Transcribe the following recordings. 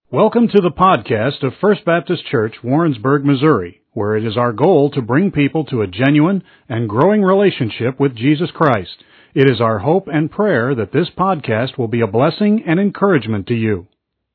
Welcome to the podcast of First Baptist Church, Warrensburg, Missouri, where it is our goal to bring people to a genuine and growing relationship with Jesus Christ. It is our hope and prayer that this podcast will be a blessing and encouragement to you.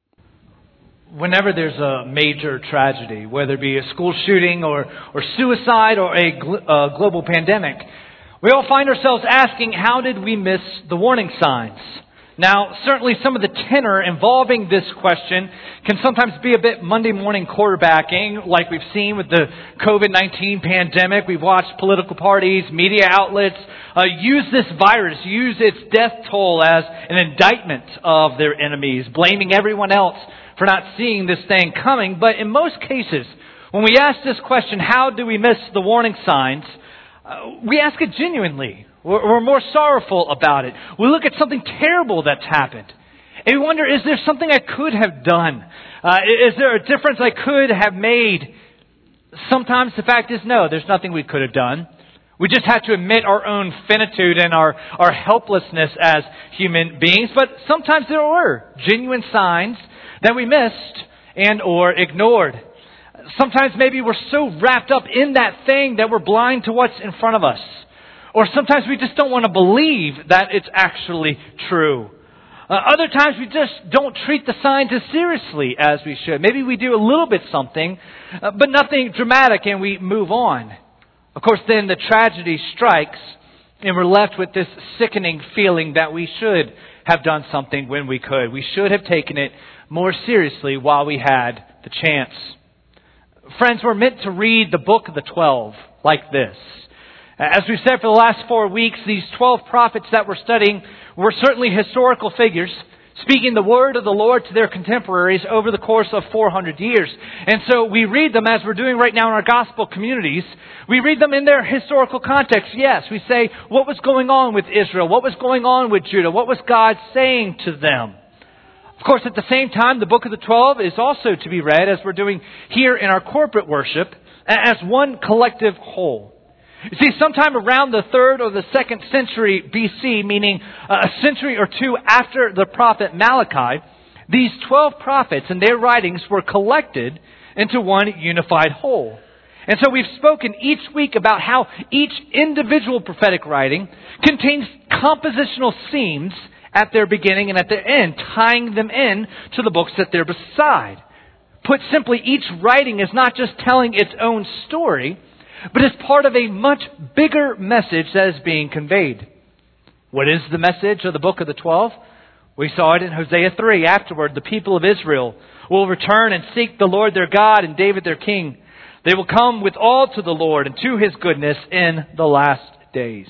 Whenever there's a major tragedy, whether it be a school shooting or suicide or a global pandemic, we all find ourselves asking, how did we miss the warning signs? Now, certainly some of the tenor involving this question can sometimes be a bit Monday morning quarterbacking, like we've seen with the COVID-19 pandemic. We've watched political parties, media outlets use this virus, use its death toll as an indictment of their enemies, blaming everyone else for not seeing this thing coming. But in most cases, when we ask this question, how do we miss the warning signs, we ask it genuinely. We're more sorrowful about it. We look at something terrible that's happened. And we wonder, is there something I could have done? Is there a difference I could have made? Sometimes the fact is, no, there's nothing we could have done. We just have to admit our own finitude and our helplessness as human beings. But sometimes there were genuine signs that we missed and or ignored. Sometimes maybe we're so wrapped up in that thing that we're blind to what's in front of us. Or sometimes we just don't want to believe that it's actually true. Other times we just don't treat the signs as seriously as we should. Maybe we do a little bit something, but nothing dramatic, and we move on. Of course, then the tragedy strikes, and we're left with this sickening feeling that we should have done something when we could. We should have taken it more seriously while we had the chance. Friends, we're meant to read the book of the 12 like this. As we've said for the last 4 weeks, these 12 prophets that we're studying were certainly historical figures, speaking the word of the Lord to their contemporaries over the course of 400 years. And so we read them, as we're doing right now in our gospel communities, we read them in their historical context. Yes, we say, what was going on with Israel? What was going on with Judah? What was God saying to them? Of course, at the same time, the book of the 12 is also to be read, as we're doing here in our corporate worship, as one collective whole. You see, sometime around the 3rd or the 2nd century BC, meaning a century or two after the prophet Malachi, these 12 prophets and their writings were collected into one unified whole. And so we've spoken each week about how each individual prophetic writing contains compositional themes at their beginning and at their end, tying them in to the books that they're beside. Put simply, each writing is not just telling its own story, but is part of a much bigger message that is being conveyed. What is the message of the book of the 12? We saw it in Hosea 3. Afterward, the people of Israel will return and seek the Lord their God and David their king. They will come with all to the Lord and to His goodness in the last days.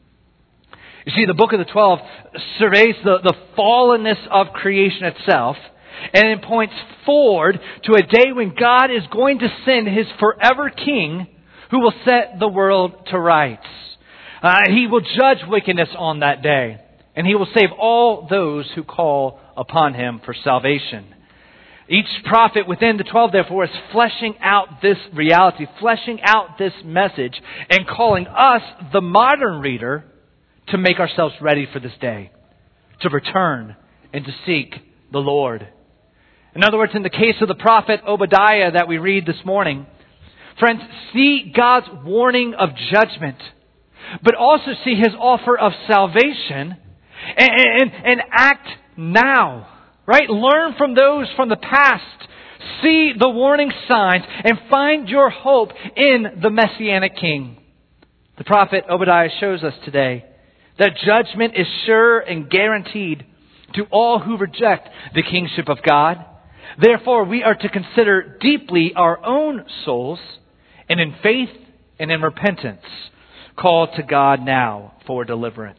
You see, the book of the 12 surveys the fallenness of creation itself, and it points forward to a day when God is going to send His forever king who will set the world to rights. He will judge wickedness on that day, and He will save all those who call upon Him for salvation. Each prophet within the 12, therefore, is fleshing out this reality, fleshing out this message, and calling us, the modern reader, to make ourselves ready for this day, to return and to seek the Lord. In other words, in the case of the prophet Obadiah that we read this morning, friends, see God's warning of judgment, but also see His offer of salvation and act now, right? Learn from those from the past. See the warning signs and find your hope in the Messianic King. The prophet Obadiah shows us today that judgment is sure and guaranteed to all who reject the kingship of God. Therefore, we are to consider deeply our own souls, and in faith and in repentance, call to God now for deliverance.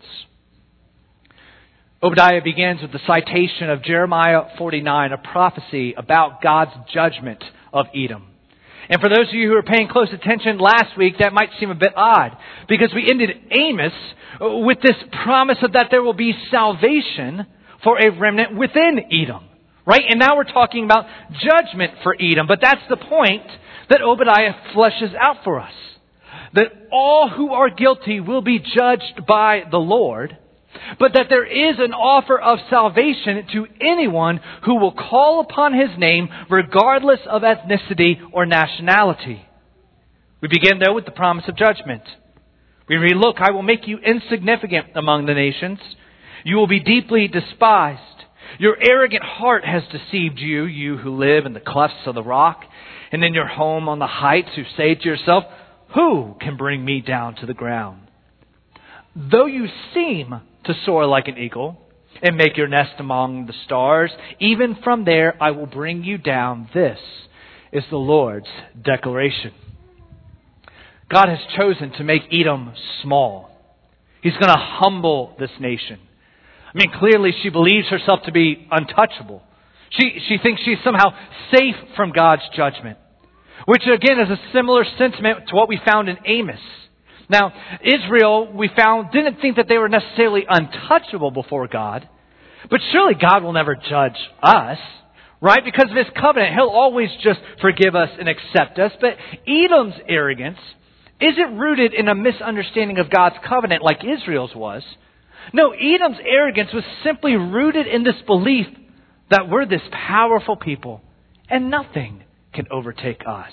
Obadiah begins with the citation of Jeremiah 49, a prophecy about God's judgment of Edom. And for those of you who are paying close attention last week, that might seem a bit odd, because we ended Amos with this promise of that there will be salvation for a remnant within Edom. Right? And now we're talking about judgment for Edom. But that's the point that Obadiah fleshes out for us. That all who are guilty will be judged by the Lord, but that there is an offer of salvation to anyone who will call upon His name regardless of ethnicity or nationality. We begin, though, with the promise of judgment. We read, "Look, I will make you insignificant among the nations. You will be deeply despised. Your arrogant heart has deceived you, you who live in the clefts of the rock, and in your home on the heights, who say to yourself, 'Who can bring me down to the ground?' Though you seem to soar like an eagle and make your nest among the stars, even from there I will bring you down. This is the Lord's declaration." God has chosen to make Edom small. He's going to humble this nation. I mean, clearly she believes herself to be untouchable. She thinks she's somehow safe from God's judgment, which again is a similar sentiment to what we found in Amos. Now, Israel, we found, didn't think that they were necessarily untouchable before God, but surely God will never judge us, right? Because of His covenant, He'll always just forgive us and accept us. But Edom's arrogance isn't rooted in a misunderstanding of God's covenant like Israel's was. No, Edom's arrogance was simply rooted in this belief that we're this powerful people and nothing can overtake us.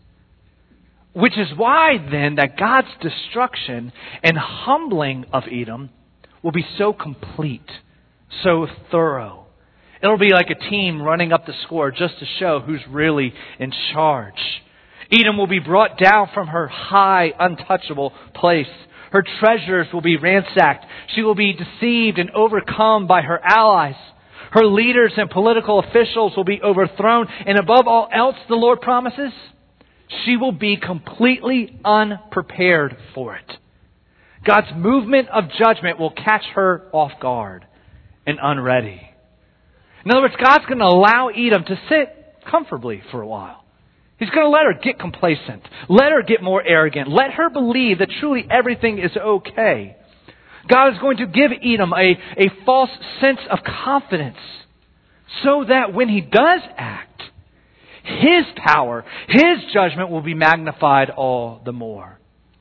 Which is why then that God's destruction and humbling of Edom will be so complete, so thorough. It'll be like a team running up the score just to show who's really in charge. Edom will be brought down from her high, untouchable place. Her treasures will be ransacked. She will be deceived and overcome by her allies. Her leaders and political officials will be overthrown. And above all else, the Lord promises, she will be completely unprepared for it. God's movement of judgment will catch her off guard and unready. In other words, God's going to allow Edom to sit comfortably for a while. He's going to let her get complacent. Let her get more arrogant. Let her believe that truly everything is okay. God is going to give Edom a false sense of confidence so that when he does act, His power, His judgment will be magnified all the more.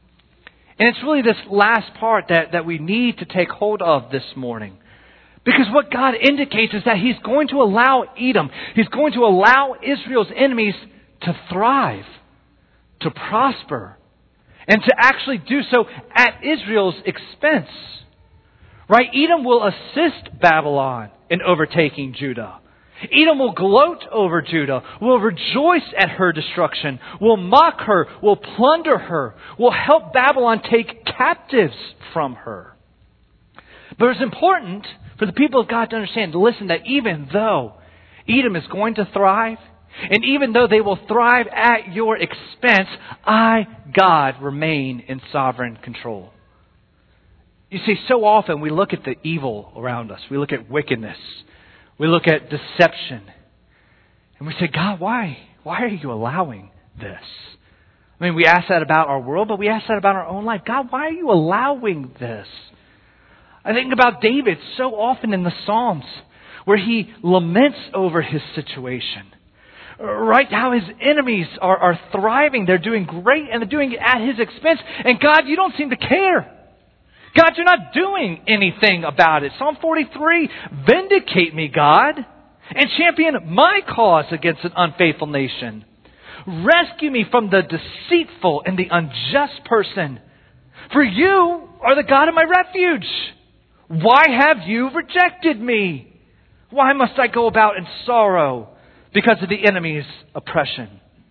And it's really this last part that we need to take hold of this morning. Because what God indicates is that He's going to allow Edom, He's going to allow Israel's enemies to thrive, to prosper, and to actually do so at Israel's expense. Right? Edom will assist Babylon in overtaking Judah. Edom will gloat over Judah, will rejoice at her destruction, will mock her, will plunder her, will help Babylon take captives from her. But it's important for the people of God to understand, to listen, that even though Edom is going to thrive, and even though they will thrive at your expense, I, God, remain in sovereign control. You see, so often we look at the evil around us. We look at wickedness. We look at deception. And we say, God, why? Why are you allowing this? I mean, we ask that about our world, but we ask that about our own life. God, why are you allowing this? I think about David so often in the Psalms where he laments over his situation. Right? How his enemies are thriving. They're doing great and they're doing it at his expense. And God, you don't seem to care. God, you're not doing anything about it. Psalm 43, vindicate me, God, and champion my cause against an unfaithful nation. Rescue me from the deceitful and the unjust person. For you are the God of my refuge. Why have you rejected me? Why must I go about in sorrow because of the enemy's oppression?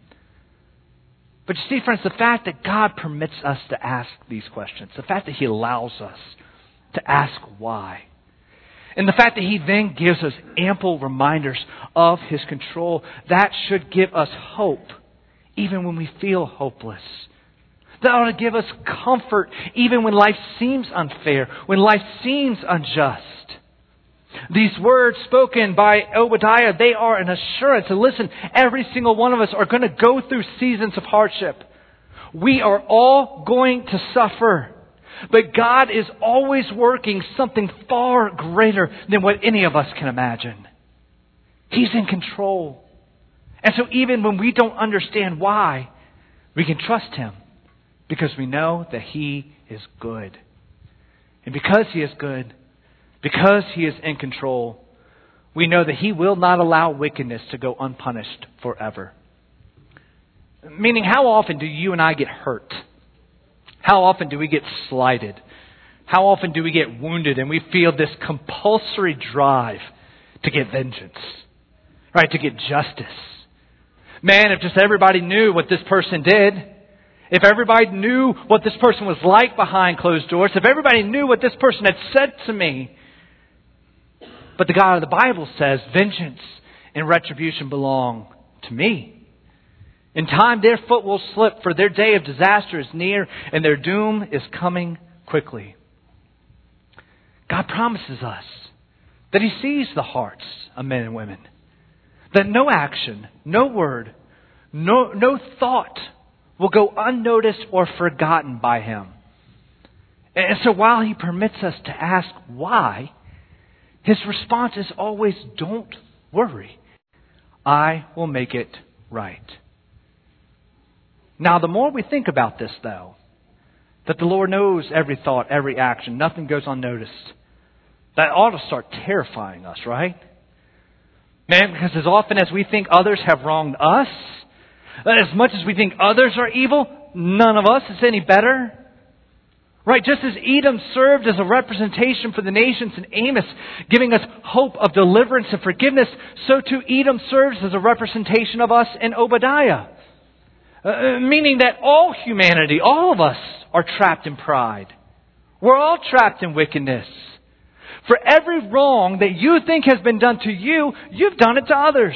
But you see, friends, the fact that God permits us to ask these questions, the fact that He allows us to ask why, and the fact that He then gives us ample reminders of His control, that should give us hope even when we feel hopeless. That ought to give us comfort even when life seems unfair, when life seems unjust. These words spoken by Obadiah, they are an assurance. And listen, every single one of us are going to go through seasons of hardship. We are all going to suffer. But God is always working something far greater than what any of us can imagine. He's in control. And so even when we don't understand why, we can trust Him because we know that He is good. And because He is good, Because He is in control, we know that He will not allow wickedness to go unpunished forever. Meaning, how often do you and I get hurt? How often do we get slighted? How often do we get wounded and we feel this compulsory drive to get vengeance? Right? To get justice. Man, if just everybody knew what this person did, if everybody knew what this person was like behind closed doors, if everybody knew what this person had said to me. But the God of the Bible says, vengeance and retribution belong to me. In time their foot will slip, for their day of disaster is near, and their doom is coming quickly. God promises us that He sees the hearts of men and women. That no action, no word, no thought will go unnoticed or forgotten by Him. And so while He permits us to ask why, His response is always, don't worry. I will make it right. Now, the more we think about this, though, that the Lord knows every thought, every action, nothing goes unnoticed, that ought to start terrifying us, right? Man, because as often as we think others have wronged us, as much as we think others are evil, none of us is any better. Right, just as Edom served as a representation for the nations in Amos, giving us hope of deliverance and forgiveness, so too Edom serves as a representation of us in Obadiah. Meaning that all humanity, all of us, are trapped in pride. We're all trapped in wickedness. For every wrong that you think has been done to you, you've done it to others.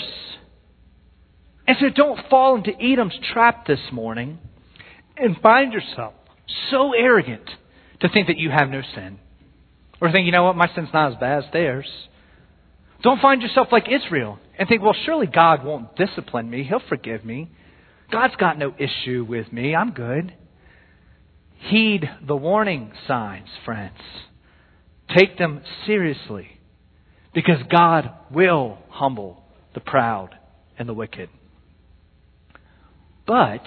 And so don't fall into Edom's trap this morning and find yourself so arrogant to think that you have no sin. Or think, you know what, my sin's not as bad as theirs. Don't find yourself like Israel and think, well, surely God won't discipline me. He'll forgive me. God's got no issue with me. I'm good. Heed the warning signs, friends. Take them seriously, because God will humble the proud and the wicked. But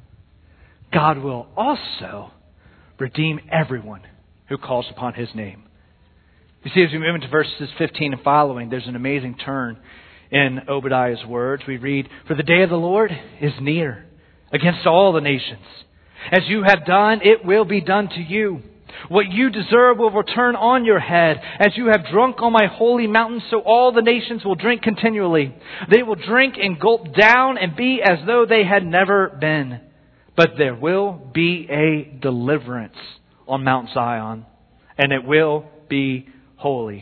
God will also redeem everyone who calls upon His name. You see, as we move into verses 15 and following, there's an amazing turn in Obadiah's words. We read, "For the day of the Lord is near against all the nations. As you have done, it will be done to you. What you deserve will return on your head. As you have drunk on my holy mountain, so all the nations will drink continually. They will drink and gulp down and be as though they had never been. But there will be a deliverance on Mount Zion, and it will be holy."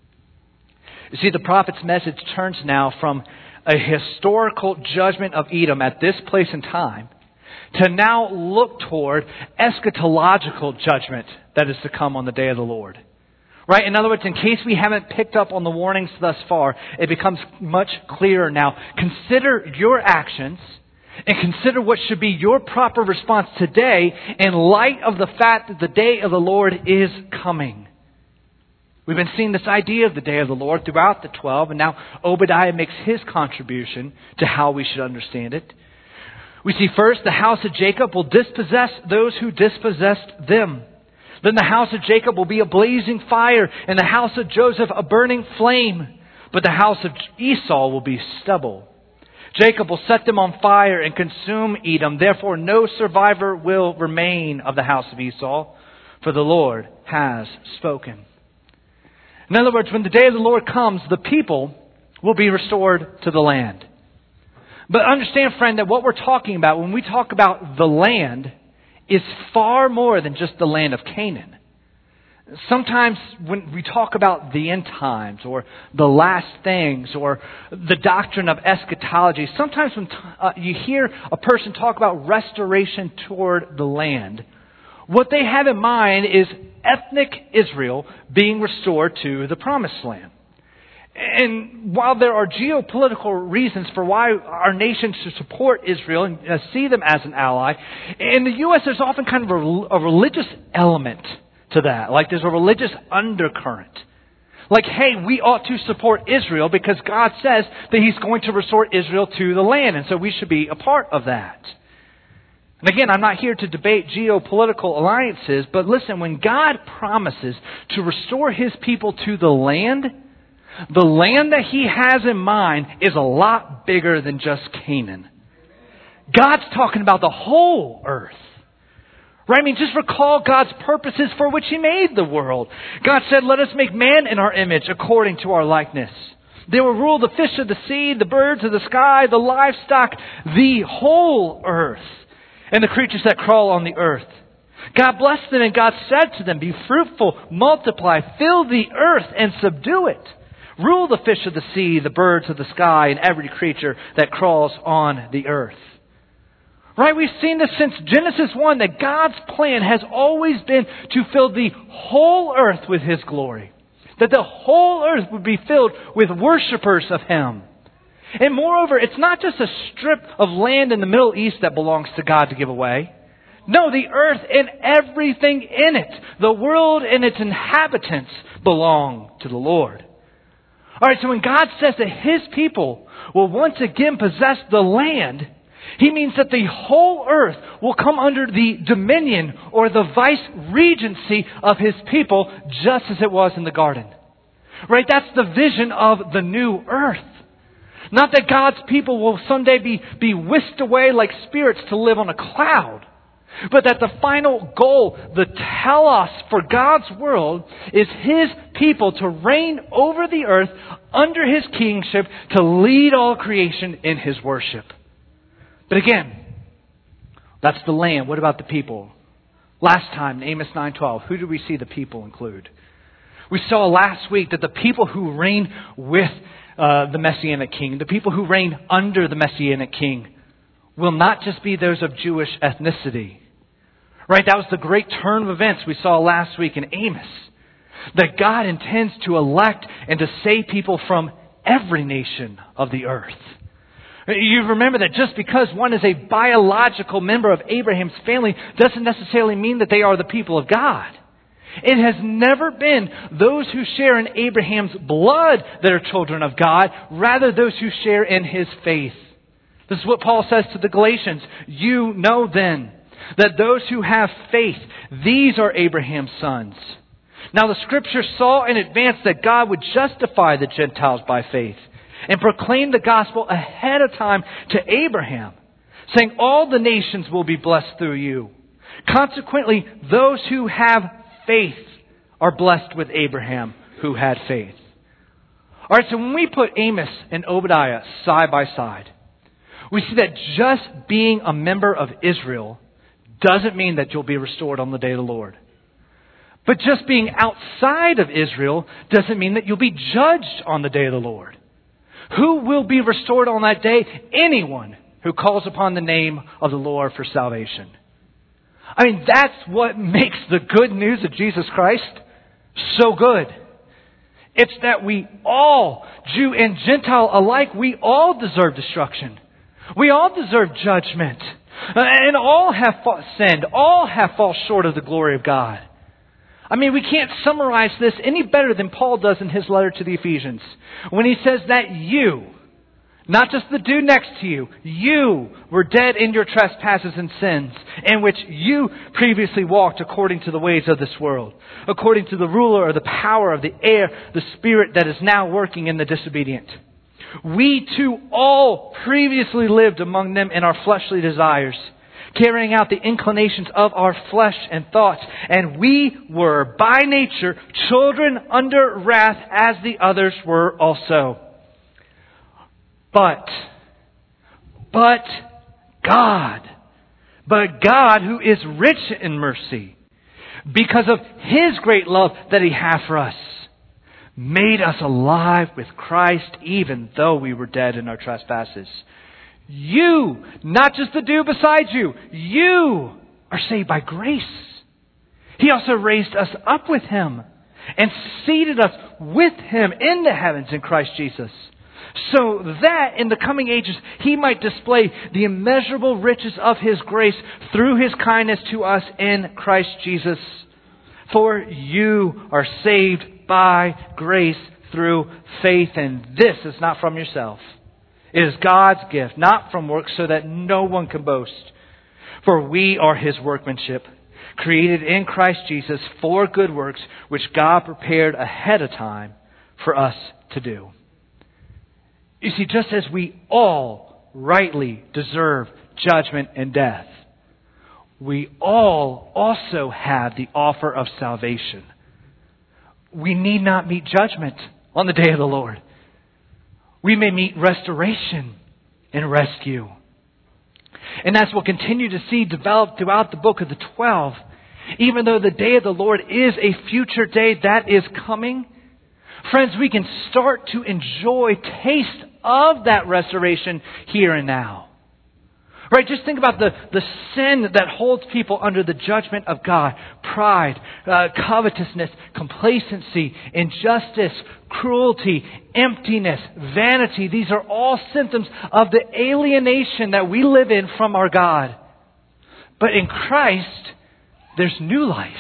You see, the prophet's message turns now from a historical judgment of Edom at this place and time to now look toward eschatological judgment that is to come on the day of the Lord. Right? In other words, in case we haven't picked up on the warnings thus far, it becomes much clearer now. Consider your actions and consider what should be your proper response today in light of the fact that the day of the Lord is coming. We've been seeing this idea of the day of the Lord throughout the 12, and now Obadiah makes his contribution to how we should understand it. We see first, the house of Jacob will dispossess those who dispossessed them. Then the house of Jacob will be a blazing fire, and the house of Joseph a burning flame. But the house of Esau will be stubble. Jacob will set them on fire and consume Edom. Therefore no survivor will remain of the house of Esau, for the Lord has spoken. In other words, when the day of the Lord comes, the people will be restored to the land. But understand, friend, that what we're talking about when we talk about the land is far more than just the land of Canaan. Sometimes when we talk about the end times or the last things or the doctrine of eschatology, sometimes when you hear a person talk about restoration toward the land, what they have in mind is ethnic Israel being restored to the promised land. And while there are geopolitical reasons for why our nation should support Israel and see them as an ally, in the U.S. there's often kind of a religious element to that. Like there's a religious undercurrent. Like, hey, we ought to support Israel because God says that He's going to restore Israel to the land, and so we should be a part of that. And again, I'm not here to debate geopolitical alliances, but listen, when God promises to restore His people to the land that He has in mind is a lot bigger than just Canaan. God's talking about the whole earth. Right? I mean, just recall God's purposes for which He made the world. God said, let us make man in our image according to our likeness. They will rule the fish of the sea, the birds of the sky, the livestock, the whole earth, and the creatures that crawl on the earth. God blessed them, and God said to them, be fruitful, multiply, fill the earth, and subdue it. Rule the fish of the sea, the birds of the sky, and every creature that crawls on the earth. Right? We've seen this since Genesis 1, that God's plan has always been to fill the whole earth with His glory. That the whole earth would be filled with worshipers of Him. And moreover, it's not just a strip of land in the Middle East that belongs to God to give away. No, the earth and everything in it, the world and its inhabitants, belong to the Lord. All right, so when God says that His people will once again possess the land, He means that the whole earth will come under the dominion or the vice-regency of His people, just as it was in the garden. Right? That's the vision of the new earth. Not that God's people will someday be whisked away like spirits to live on a cloud, but that the final goal, the telos for God's world, is His people to reign over the earth under His kingship, to lead all creation in His worship. But again, that's the land. What about the people? Last time in Amos 9:12, who did we see the people include? We saw last week that the people who reign with the Messianic king, the people who reign under the Messianic king, will not just be those of Jewish ethnicity. Right? That was the great turn of events we saw last week in Amos. That God intends to elect and to save people from every nation of the earth. You remember that just because one is a biological member of Abraham's family doesn't necessarily mean that they are the people of God. It has never been those who share in Abraham's blood that are children of God, rather those who share in his faith. This is what Paul says to the Galatians. You know then that those who have faith, these are Abraham's sons. Now the Scripture saw in advance that God would justify the Gentiles by faith and proclaim the gospel ahead of time to Abraham, saying all the nations will be blessed through you. Consequently, those who have faith are blessed with Abraham who had faith. All right, so when we put Amos and Obadiah side by side, we see that just being a member of Israel doesn't mean that you'll be restored on the day of the Lord. But just being outside of Israel doesn't mean that you'll be judged on the day of the Lord. Who will be restored on that day? Anyone who calls upon the name of the Lord for salvation. I mean, that's what makes the good news of Jesus Christ so good. It's that we all, Jew and Gentile alike, we all deserve destruction. We all deserve judgment. And all have sinned. All have fallen short of the glory of God. I mean, we can't summarize this any better than Paul does in his letter to the Ephesians. When he says that you, not just the dude next to you, you were dead in your trespasses and sins, in which you previously walked according to the ways of this world, according to the ruler or the power of the air, the spirit that is now working in the disobedient. We too all previously lived among them in our fleshly desires, carrying out the inclinations of our flesh and thoughts. And we were by nature children under wrath as the others were also. But God who is rich in mercy, because of His great love that He hath for us, made us alive with Christ even though we were dead in our trespasses. You, not just the dude beside you, you are saved by grace. He also raised us up with Him and seated us with Him in the heavens in Christ Jesus, so that in the coming ages He might display the immeasurable riches of His grace through His kindness to us in Christ Jesus. For you are saved by grace through faith, and this is not from yourself. It is God's gift, not from works, so that no one can boast. For we are His workmanship, created in Christ Jesus for good works, which God prepared ahead of time for us to do. You see, just as we all rightly deserve judgment and death, we all also have the offer of salvation. We need not meet judgment on the day of the Lord. We may meet restoration and rescue. And as we'll continue to see developed throughout the book of the 12, even though the day of the Lord is a future day that is coming, friends, we can start to enjoy taste of that restoration here and now. Right? Just think about the sin that holds people under the judgment of God. Pride, covetousness, complacency, injustice, cruelty, emptiness, vanity. These are all symptoms of the alienation that we live in from our God. But in Christ, there's new life.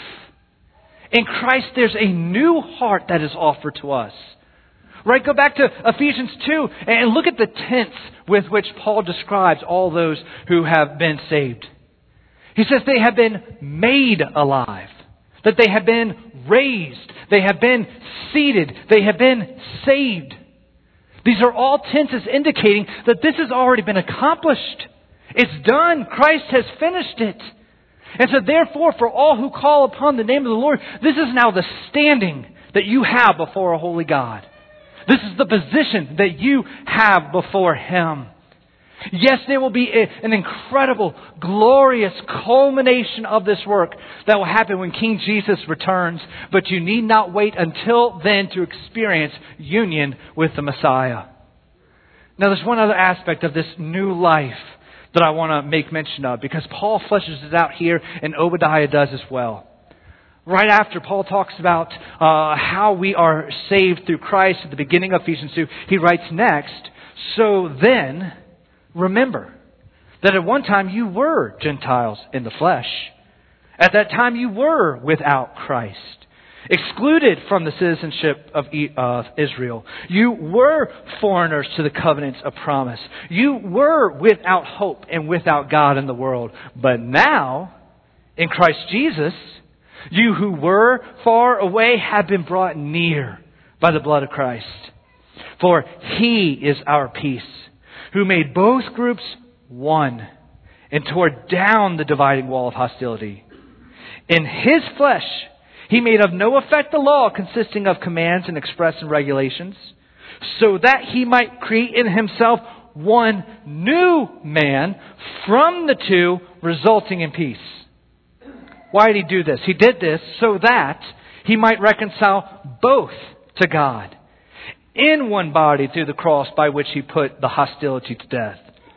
In Christ, there's a new heart that is offered to us. Right? Go back to Ephesians 2 and look at the tense with which Paul describes all those who have been saved. He says they have been made alive, that they have been raised, they have been seated, they have been saved. These are all tenses indicating that this has already been accomplished. It's done. Christ has finished it. And so therefore, for all who call upon the name of the Lord, this is now the standing that you have before a holy God. This is the position that you have before Him. Yes, there will be an incredible, glorious culmination of this work that will happen when King Jesus returns. But you need not wait until then to experience union with the Messiah. Now, there's one other aspect of this new life that I want to make mention of, because Paul fleshes it out here and Obadiah does as well. Right after Paul talks about how we are saved through Christ at the beginning of Ephesians 2, he writes next, so then, remember that at one time you were Gentiles in the flesh. At that time you were without Christ, excluded from the citizenship of Israel. You were foreigners to the covenants of promise. You were without hope and without God in the world. But now, in Christ Jesus, you who were far away have been brought near by the blood of Christ. For He is our peace, who made both groups one and tore down the dividing wall of hostility. In His flesh, He made of no effect the law consisting of commands and express and regulations, so that He might create in Himself one new man from the two, resulting in peace. Why did He do this? He did this so that He might reconcile both to God in one body through the cross, by which He put the hostility to death.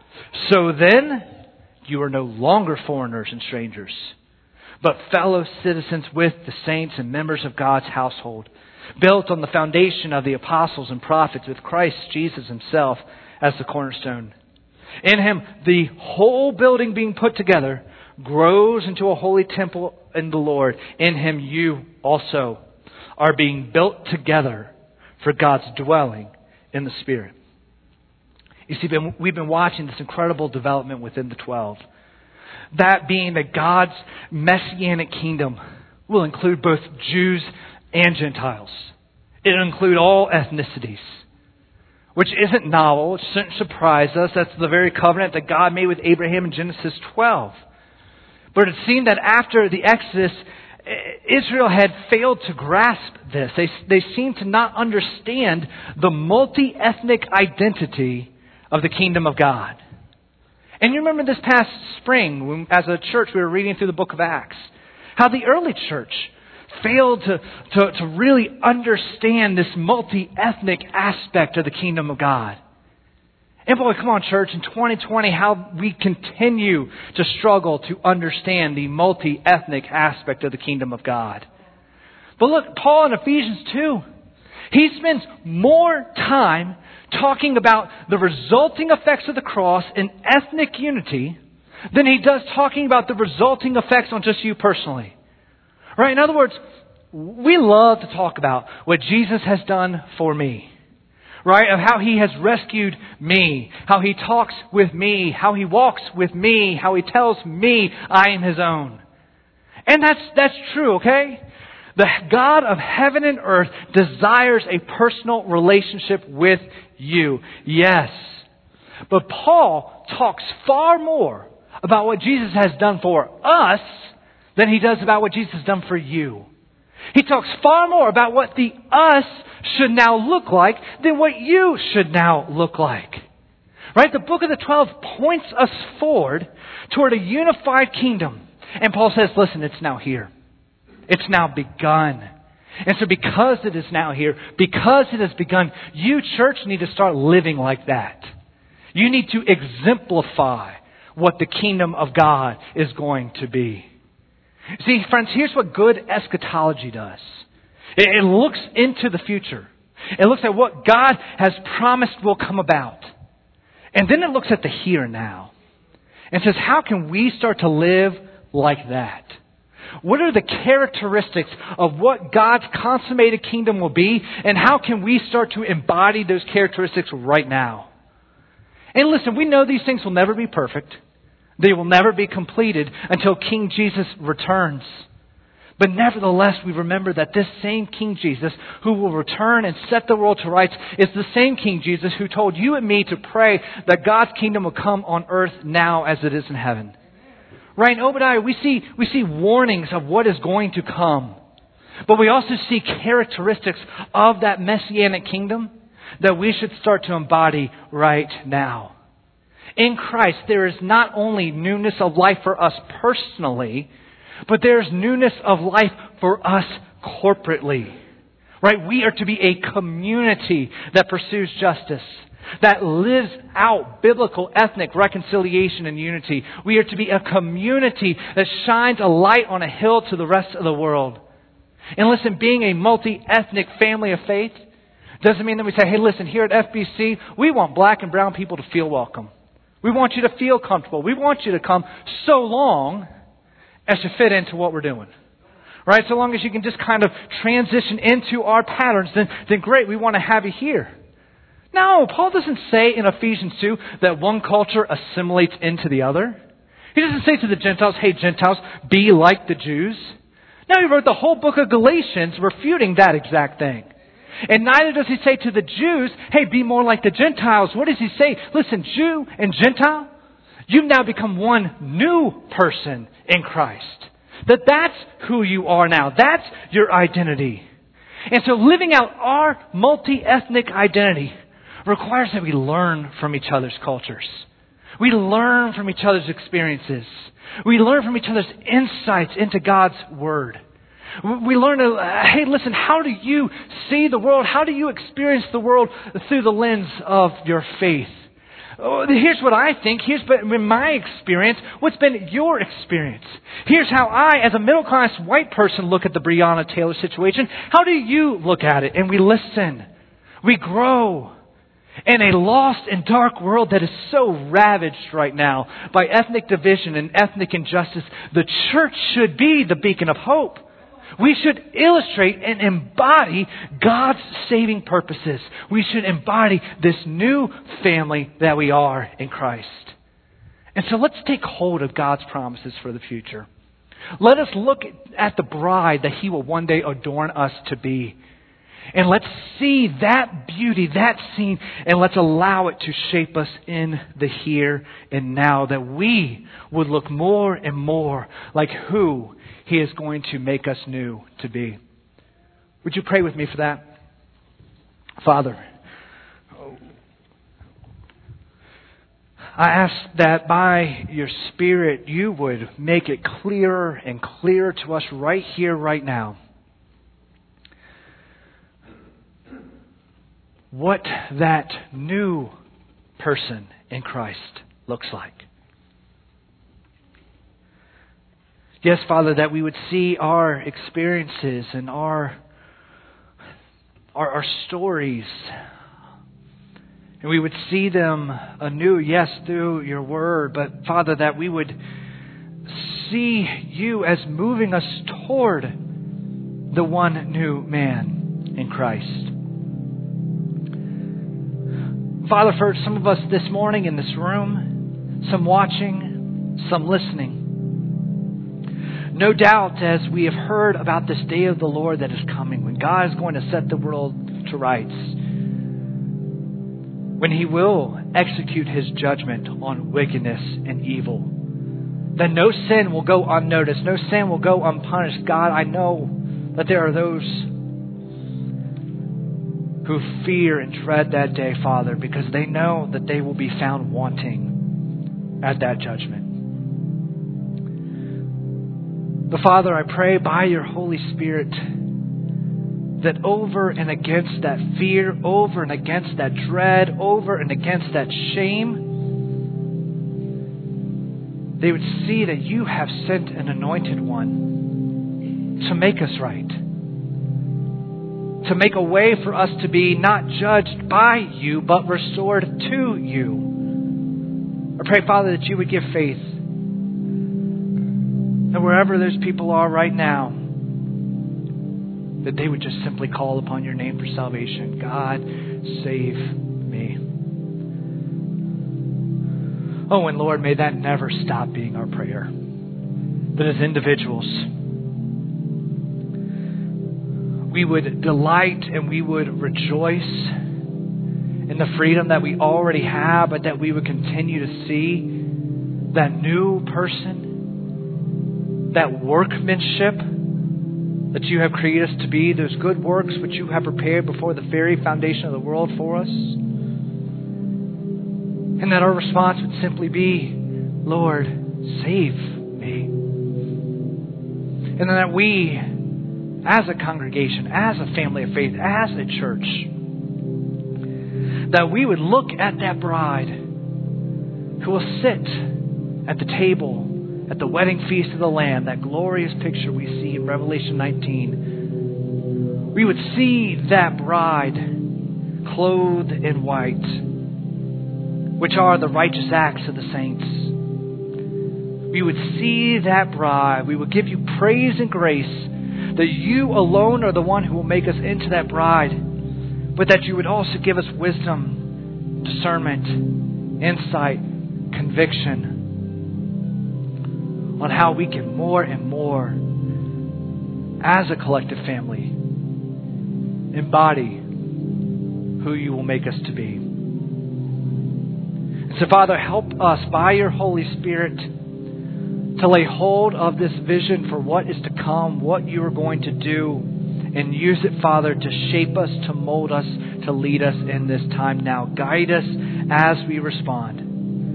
So then, you are no longer foreigners and strangers, but fellow citizens with the saints and members of God's household, built on the foundation of the apostles and prophets, with Christ Jesus Himself as the cornerstone. In Him, the whole building being put together grows into a holy temple in the Lord. In Him you also are being built together for God's dwelling in the Spirit. You see, we've been watching this incredible development within the 12. That being that God's messianic kingdom will include both Jews and Gentiles. It will include all ethnicities, which isn't novel. It shouldn't surprise us. That's the very covenant that God made with Abraham in Genesis 12. But it seemed that after the Exodus, Israel had failed to grasp this. They seemed to not understand the multi-ethnic identity of the kingdom of God. And you remember this past spring, when, as a church, we were reading through the book of Acts, how the early church failed to really understand this multi-ethnic aspect of the kingdom of God. And boy, come on, church, in 2020, how we continue to struggle to understand the multi-ethnic aspect of the kingdom of God. But look, Paul in Ephesians 2, he spends more time talking about the resulting effects of the cross in ethnic unity than he does talking about the resulting effects on just you personally. Right? In other words, we love to talk about what Jesus has done for me. right? Of how He has rescued me, how He talks with me, how He walks with me, how He tells me I am His own. And that's true, okay? The God of heaven and earth desires a personal relationship with you. Yes. But Paul talks far more about what Jesus has done for us than he does about what Jesus has done for you. He talks far more about what the us should now look like than what you should now look like. Right? The book of the 12 points us forward toward a unified kingdom. And Paul says, listen, it's now here. It's now begun. And so because it is now here, because it has begun, you, church, need to start living like that. You need to exemplify what the kingdom of God is going to be. See, friends, here's what good eschatology does. It looks into the future. It looks at what God has promised will come about. And then it looks at the here and now. And says, how can we start to live like that? What are the characteristics of what God's consummated kingdom will be? And how can we start to embody those characteristics right now? And listen, we know these things will never be perfect. They will never be completed until King Jesus returns. But nevertheless, we remember that this same King Jesus who will return and set the world to rights is the same King Jesus who told you and me to pray that God's kingdom will come on earth now as it is in heaven. Right, in Obadiah, we see warnings of what is going to come. But we also see characteristics of that messianic kingdom that we should start to embody right now. In Christ, there is not only newness of life for us personally, but there's newness of life for us corporately. Right? We are to be a community that pursues justice, that lives out biblical ethnic reconciliation and unity. We are to be a community that shines a light on a hill to the rest of the world. And listen, being a multi-ethnic family of faith doesn't mean that we say, hey, listen, here at FBC, we want black and brown people to feel welcome. We want you to feel comfortable. We want you to come so long as to fit into what we're doing. Right? So long as you can just kind of transition into our patterns, then great, we want to have you here. No, Paul doesn't say in Ephesians 2 that one culture assimilates into the other. He doesn't say to the Gentiles, hey, Gentiles, be like the Jews. No, he wrote the whole book of Galatians refuting that exact thing. And neither does he say to the Jews, hey, be more like the Gentiles. What does he say? Listen, Jew and Gentile, you've now become one new person in Christ. That's who you are now. That's your identity. And so living out our multi-ethnic identity requires that we learn from each other's cultures. We learn from each other's experiences. We learn from each other's insights into God's Word. We learn to, hey, listen, how do you see the world? How do you experience the world through the lens of your faith? Here's what I think. Here's been my experience. What's been your experience? Here's how I, as a middle-class white person, look at the Breonna Taylor situation. How do you look at it? And we listen. We grow. In a lost and dark world that is so ravaged right now by ethnic division and ethnic injustice, the church should be the beacon of hope. We should illustrate and embody God's saving purposes. We should embody this new family that we are in Christ. And so let's take hold of God's promises for the future. Let us look at the bride that He will one day adorn us to be. And let's see that beauty, that scene, and let's allow it to shape us in the here and now, that we would look more and more like who He is going to make us new to be. Would you pray with me for that? Father, I ask that by your Spirit you would make it clearer and clearer to us right here, right now, what that new person in Christ looks like. Yes, Father, that we would see our experiences and our stories, and we would see them anew, yes, through your word, but Father, that we would see you as moving us toward the one new man in Christ. Father, for some of us this morning in this room, some watching, some listening, no doubt as we have heard about this day of the Lord that is coming, when God is going to set the world to rights, when He will execute His judgment on wickedness and evil, that no sin will go unnoticed, no sin will go unpunished. God, I know that there are those who fear and dread that day, Father, because they know that they will be found wanting at that judgment. But Father, I pray by your Holy Spirit that over and against that fear, over and against that dread, over and against that shame, they would see that you have sent an anointed one to make us right, to make a way for us to be not judged by you, but restored to you. I pray, Father, that you would give faith, that wherever those people are right now, that they would just simply call upon your name for salvation. God, save me. Oh, and Lord, may that never stop being our prayer. That as individuals, we would delight and we would rejoice in the freedom that we already have, but that we would continue to see that new person, that workmanship that you have created us to be, those good works which you have prepared before the very foundation of the world for us. And that our response would simply be, Lord, save me. And that we, as a congregation, as a family of faith, as a church, that we would look at that bride who will sit at the table at the wedding feast of the Lamb, that glorious picture we see in Revelation 19. We would see that bride clothed in white, which are the righteous acts of the saints. We would see that bride. We would give you praise and grace that you alone are the one who will make us into that bride, but that you would also give us wisdom, discernment, insight, conviction on how we can more and more, as a collective family, embody who you will make us to be. And so, Father, help us by your Holy Spirit to lay hold of this vision for what is to come, what you are going to do, and use it, Father, to shape us, to mold us, to lead us in this time now. Guide us as we respond.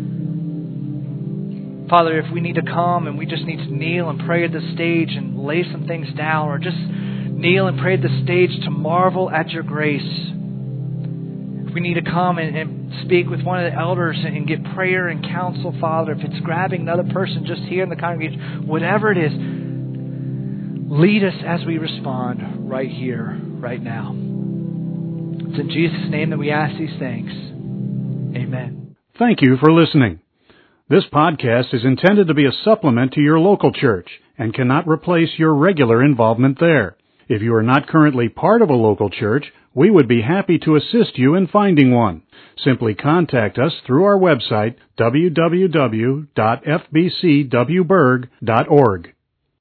Father, if we need to come and we just need to kneel and pray at the stage and lay some things down, or just kneel and pray at the stage to marvel at your grace, if we need to come and speak with one of the elders and get prayer and counsel, Father, if it's grabbing another person just here in the congregation, whatever it is, lead us as we respond right here, right now. It's in Jesus' name that we ask these things. Amen. Thank you for listening. This podcast is intended to be a supplement to your local church and cannot replace your regular involvement there. If you are not currently part of a local church, we would be happy to assist you in finding one. Simply contact us through our website, www.fbcwburg.org.